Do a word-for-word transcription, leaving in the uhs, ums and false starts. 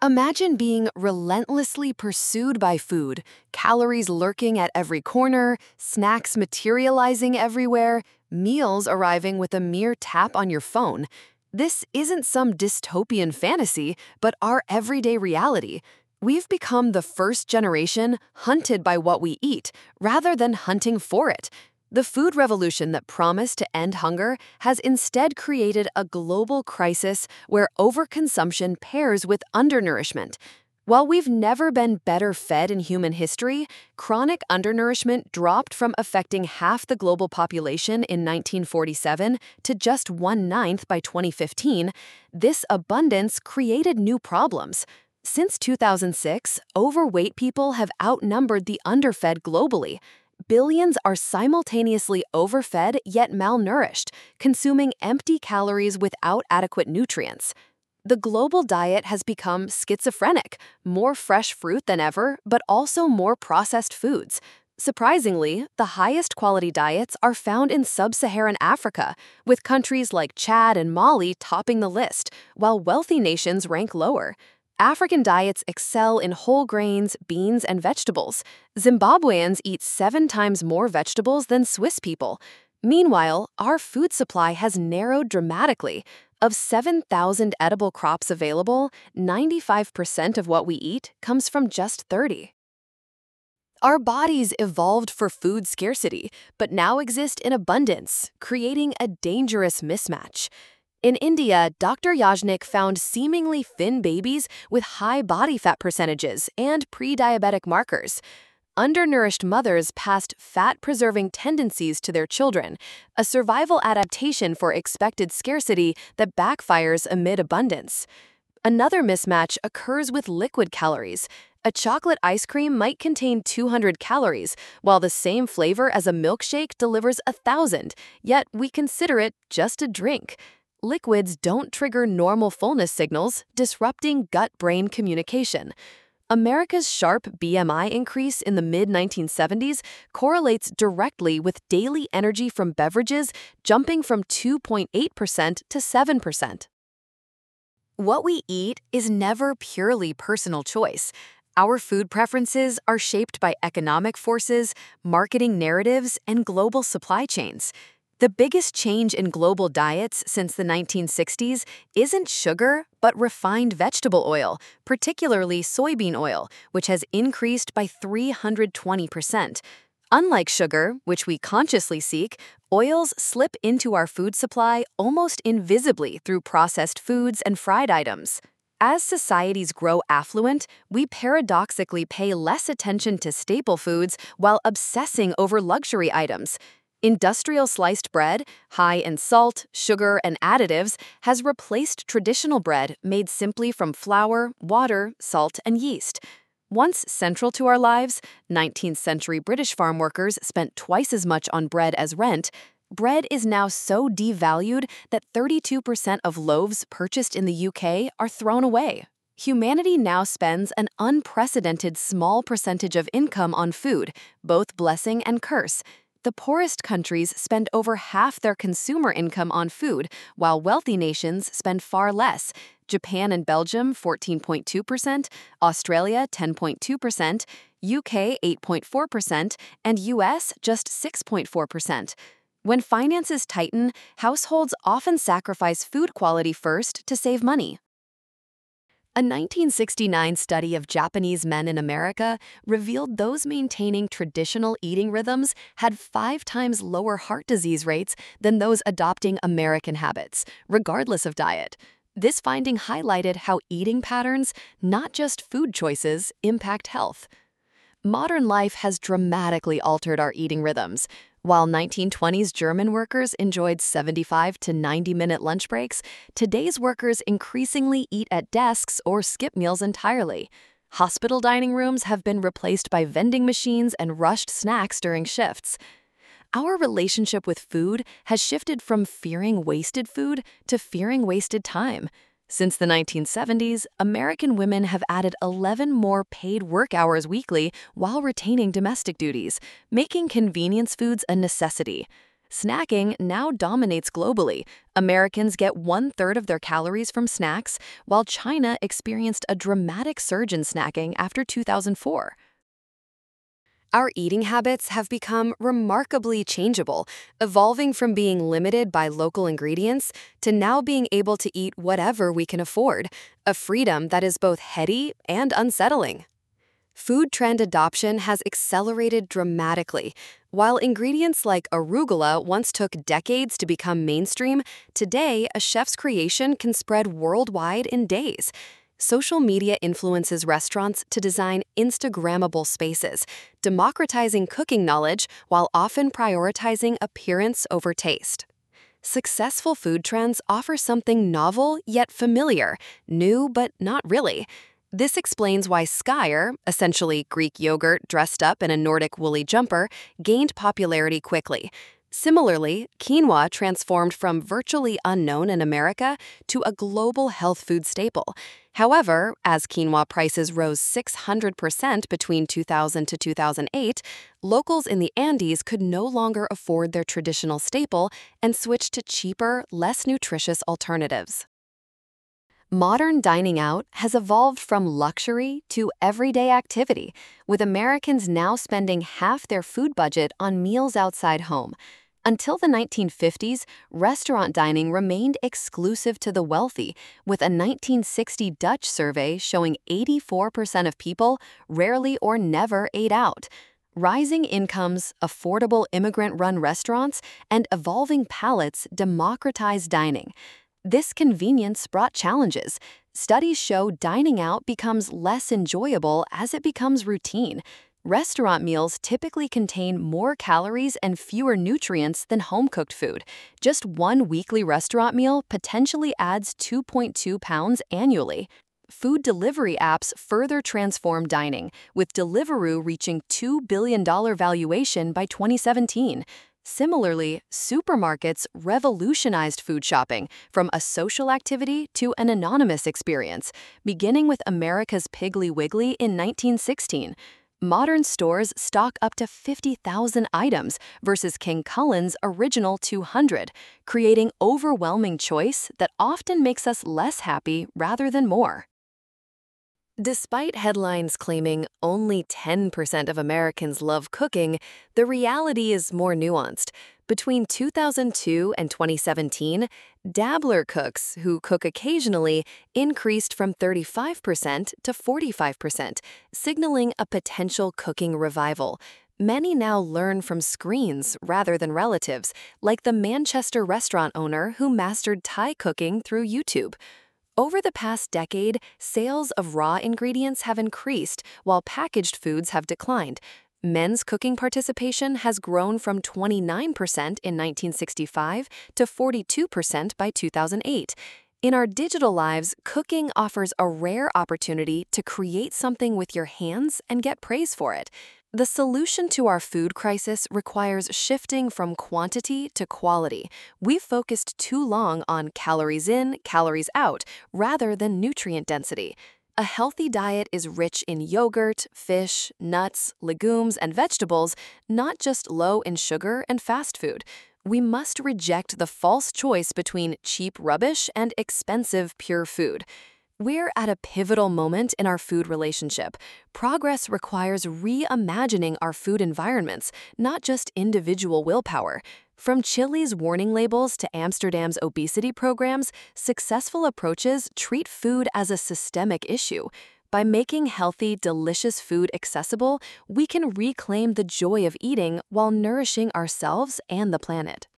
Imagine being relentlessly pursued by food, calories lurking at every corner, snacks materializing everywhere, meals arriving with a mere tap on your phone. This isn't some dystopian fantasy, but our everyday reality. We've become the first generation hunted by what we eat, rather than hunting for it. The food revolution that promised to end hunger has instead created a global crisis where overconsumption pairs with undernourishment. While we've never been better fed in human history, chronic undernourishment dropped from affecting half the global population in nineteen forty-seven to just one-ninth by twenty fifteen. This abundance created new problems. Since two thousand six, overweight people have outnumbered the underfed globally. Billions are simultaneously overfed yet malnourished, consuming empty calories without adequate nutrients. The global diet has become schizophrenic, more fresh fruit than ever, but also more processed foods. Surprisingly, the highest quality diets are found in sub-Saharan Africa, with countries like Chad and Mali topping the list, while wealthy nations rank lower. African diets excel in whole grains, beans, and vegetables. Zimbabweans eat seven times more vegetables than Swiss people. Meanwhile, our food supply has narrowed dramatically. Of seven thousand edible crops available, ninety-five percent of what we eat comes from just thirty. Our bodies evolved for food scarcity, but now exist in abundance, creating a dangerous mismatch. In India, Doctor Yajnik found seemingly thin babies with high body fat percentages and pre-diabetic markers. Undernourished mothers passed fat-preserving tendencies to their children, a survival adaptation for expected scarcity that backfires amid abundance. Another mismatch occurs with liquid calories. A chocolate ice cream might contain two hundred calories, while the same flavor as a milkshake delivers one thousand, yet we consider it just a drink. Liquids don't trigger normal fullness signals, disrupting gut-brain communication. America's sharp B M I increase in the mid nineteen seventies correlates directly with daily energy from beverages jumping from two point eight percent to seven percent. What we eat is never purely personal choice. Our food preferences are shaped by economic forces, marketing narratives, and global supply chains. The biggest change in global diets since the nineteen sixties isn't sugar, but refined vegetable oil, particularly soybean oil, which has increased by three hundred twenty percent. Unlike sugar, which we consciously seek, oils slip into our food supply almost invisibly through processed foods and fried items. As societies grow affluent, we paradoxically pay less attention to staple foods while obsessing over luxury items. Industrial sliced bread, high in salt, sugar, and additives, has replaced traditional bread made simply from flour, water, salt, and yeast. Once central to our lives, nineteenth century British farm workers spent twice as much on bread as rent. Bread is now so devalued that thirty-two percent of loaves purchased in the U K are thrown away. Humanity now spends an unprecedented small percentage of income on food, both blessing and curse. The poorest countries spend over half their consumer income on food, while wealthy nations spend far less. Japan and Belgium fourteen point two percent, Australia ten point two percent, U K eight point four percent, and U S just six point four percent. When finances tighten, households often sacrifice food quality first to save money. A nineteen sixty-nine study of Japanese men in America revealed those maintaining traditional eating rhythms had five times lower heart disease rates than those adopting American habits, regardless of diet. This finding highlighted how eating patterns, not just food choices, impact health. Modern life has dramatically altered our eating rhythms. While nineteen twenties German workers enjoyed seventy-five to ninety minute lunch breaks, today's workers increasingly eat at desks or skip meals entirely. Hospital dining rooms have been replaced by vending machines and rushed snacks during shifts. Our relationship with food has shifted from fearing wasted food to fearing wasted time. Since the nineteen seventies, American women have added eleven more paid work hours weekly while retaining domestic duties, making convenience foods a necessity. Snacking now dominates globally. Americans get one third of their calories from snacks, while China experienced a dramatic surge in snacking after two thousand four. Our eating habits have become remarkably changeable, evolving from being limited by local ingredients to now being able to eat whatever we can afford, a freedom that is both heady and unsettling. Food trend adoption has accelerated dramatically. While ingredients like arugula once took decades to become mainstream, today a chef's creation can spread worldwide in days. Social media influences restaurants to design Instagrammable spaces, democratizing cooking knowledge while often prioritizing appearance over taste. Successful food trends offer something novel yet familiar, new but not really. This explains why skyr, essentially Greek yogurt dressed up in a Nordic woolly jumper, gained popularity quickly. Similarly, quinoa transformed from virtually unknown in America to a global health food staple. However, as quinoa prices rose six hundred percent between two thousand to two thousand eight, locals in the Andes could no longer afford their traditional staple and switched to cheaper, less nutritious alternatives. Modern dining out has evolved from luxury to everyday activity, with Americans now spending half their food budget on meals outside home. Until the nineteen fifties, restaurant dining remained exclusive to the wealthy, with a nineteen sixty Dutch survey showing eighty-four percent of people rarely or never ate out. Rising incomes, affordable immigrant-run restaurants, and evolving palates democratized dining. This convenience brought challenges. Studies show dining out becomes less enjoyable as it becomes routine. Restaurant meals typically contain more calories and fewer nutrients than home-cooked food. Just one weekly restaurant meal potentially adds two point two pounds annually. Food delivery apps further transform dining, with Deliveroo reaching two billion dollars valuation by twenty seventeen. Similarly, supermarkets revolutionized food shopping from a social activity to an anonymous experience, beginning with America's Piggly Wiggly in nineteen sixteen. Modern stores stock up to fifty thousand items versus King Cullen's original two hundred, creating overwhelming choice that often makes us less happy rather than more. Despite headlines claiming only ten percent of Americans love cooking, the reality is more nuanced. Between two thousand two and twenty seventeen, dabbler cooks who cook occasionally increased from thirty-five percent to forty-five percent, signaling a potential cooking revival. Many now learn from screens rather than relatives, like the Manchester restaurant owner who mastered Thai cooking through YouTube. Over the past decade, sales of raw ingredients have increased while packaged foods have declined. Men's cooking participation has grown from twenty-nine percent in nineteen sixty-five to forty-two percent by two thousand eight. In our digital lives, cooking offers a rare opportunity to create something with your hands and get praise for it. The solution to our food crisis requires shifting from quantity to quality. We've focused too long on calories in, calories out, rather than nutrient density. A healthy diet is rich in yogurt, fish, nuts, legumes, and vegetables, not just low in sugar and fast food. We must reject the false choice between cheap rubbish and expensive pure food. We're at a pivotal moment in our food relationship. Progress requires reimagining our food environments, not just individual willpower. From Chili's warning labels to Amsterdam's obesity programs, successful approaches treat food as a systemic issue. By making healthy, delicious food accessible, we can reclaim the joy of eating while nourishing ourselves and the planet.